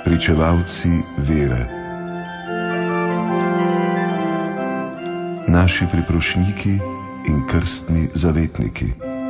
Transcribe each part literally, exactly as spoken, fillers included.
pričevalci vere, naši priprošniki in krstni zavetniki.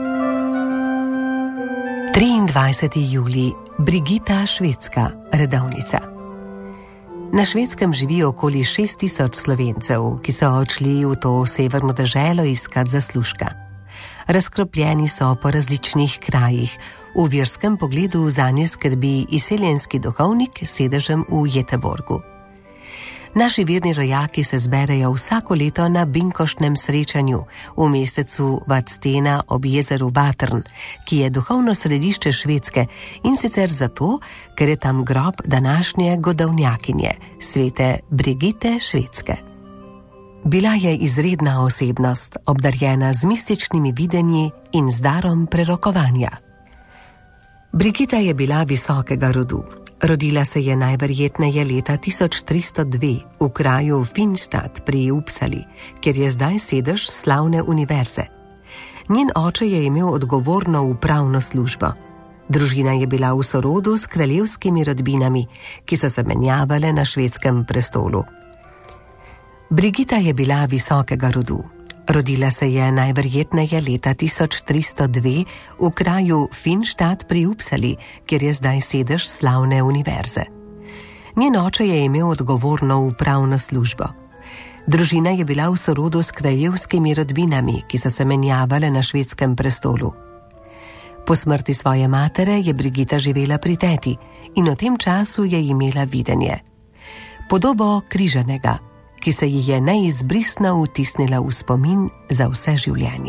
triindvajseti julij, Brigita, švedska redovnica. Na Švedskem živi okoli šest tisoč Slovencev, ki so odšli v to severno deželo iskat zaslužka. Razkropljeni so po različnih krajih, v verskem pogledu zanje skrbi izseljenski duhovnik s sedežem v Göteborgu. Naši verni rojaki se zberejo vsako leto na binkoštnem srečanju v mestecu Vadstena ob jezeru Vatrn, ki je duhovno središče Švedske, in sicer zato, ker je tam grob današnje godovnjakinje, svete Brigite Švedske. Bila je izredna osebnost, obdarjena z mističnimi videnji in z darom prerokovanja. Brigita je bila visokega rodu. Rodila se je najverjetneje leta tisoč tristo dve v kraju Finnstad pri Uppsali, kjer je zdaj sedež slavne univerze. Njen oče je imel odgovorno upravno službo. Družina je bila v sorodu s kraljevskimi rodbinami, ki so se menjavale na švedskem prestolu. Brigita je bila visokega rodu. Rodila se je najverjetneje leta tisoč tristo dve v kraju Finnstad pri Uppsali, kjer je zdaj sedež slavne univerze. Njen oče je imel odgovorno upravno službo. Družina je bila v sorodu s kraljevskimi rodbinami, ki so se menjavale na švedskem prestolu. Po smrti svoje matere je Brigita živela pri teti in v tem času je imela videnje. Podobo križanega, ki se ji je neizbrisno vtisnila v spomin za vse življenje.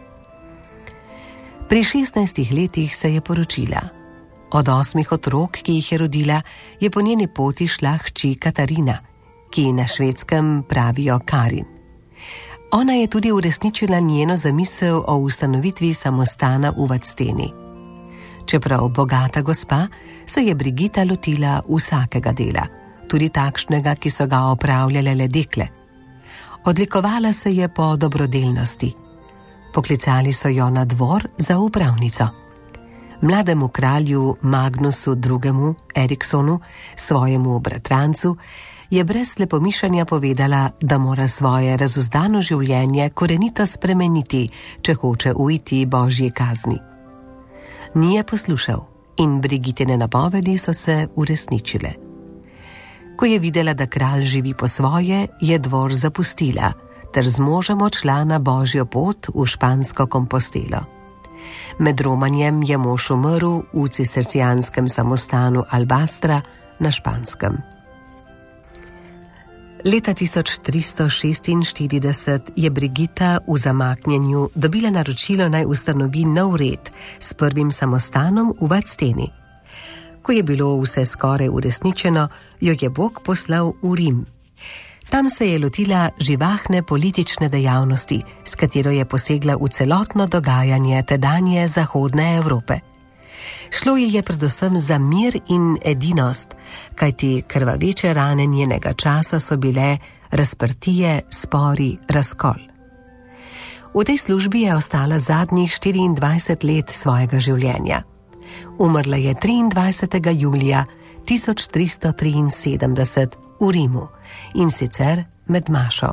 Pri šestnajstih letih se je poročila. Od osmih otrok, ki jih je rodila, je po njeni poti šla hči Katarina, ki na švedskem pravijo Karin. Ona je tudi uresničila njeno zamisel o ustanovitvi samostana v Vadsteni. Čeprav bogata gospa, se je Brigita lotila vsakega dela, tudi takšnega, ki so ga opravljale le dekle. Odlikovala se je po dobrodelnosti. Poklicali so jo na dvor za upravnico. Mlademu kralju Magnusu drugemu. Eriksonu, svojemu bratrancu, je brez slepomišanja povedala, da mora svoje razuzdano življenje korenito spremeniti, če hoče uiti božji kazni. Ni je poslušal in Brigitine napovedi so se uresničile. Ko je videla, da kralj živi po svoje, je dvor zapustila ter z možem odšla na božjo pot v špansko Kompostelo. Med romanjem je mož umrl v cistercijanskem samostanu Albastra na Španskem. Leta tisoč tristo šestinštirideset je Brigita v zamaknjenju dobila naročilo, naj ustanovi nov red s prvim samostanom v Vadsteni. Ko je bilo vse skoraj uresničeno, jo je Bog poslal v Rim. Tam se je lotila živahne politične dejavnosti, s katero je posegla v celotno dogajanje tedanje zahodne Evrope. Šlo ji je predvsem za mir in edinost, kajti krvaveče rane njenega časa so bile razprtije, spori, razkol. V tej službi je ostala zadnjih štiriindvajset let svojega življenja. Umrla je triindvajsetega julija tisoč tristo triinsedemdeset v Rimu, in sicer med mašo.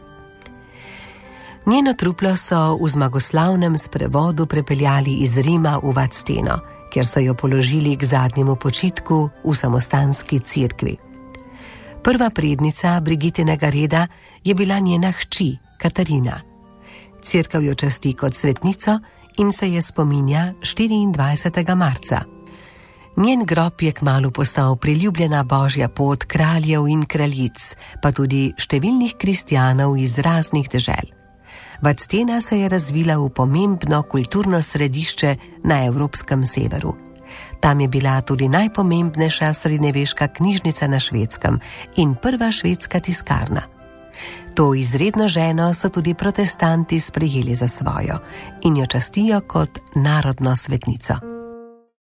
Njeno truplo so v zmagoslavnem sprevodu prepeljali iz Rima v Vadsteno, kjer so jo položili k zadnjemu počitku v samostanski cerkvi. Prva prednica Brigitinega reda je bila njena hči Katarina. Cerkev jo časti kot svetnico in se je spominja štiriindvajsetega marca. Njen grob je kmalu postal priljubljena božja pot kraljev in kraljic, pa tudi številnih kristjanov iz raznih dežel. Vadstena se je razvila v pomembno kulturno središče na evropskem severu. Tam je bila tudi najpomembnejša srednjeveška knjižnica na Švedskem in prva švedska tiskarna. To izredno ženo so tudi protestanti sprejeli za svojo in jo častijo kot narodno svetnico.